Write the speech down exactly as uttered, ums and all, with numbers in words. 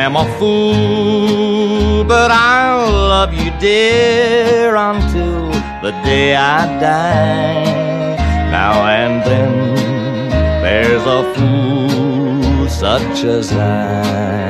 am a fool, but I'll love you, dear, until the day I die. Now and then there's a fool such as I.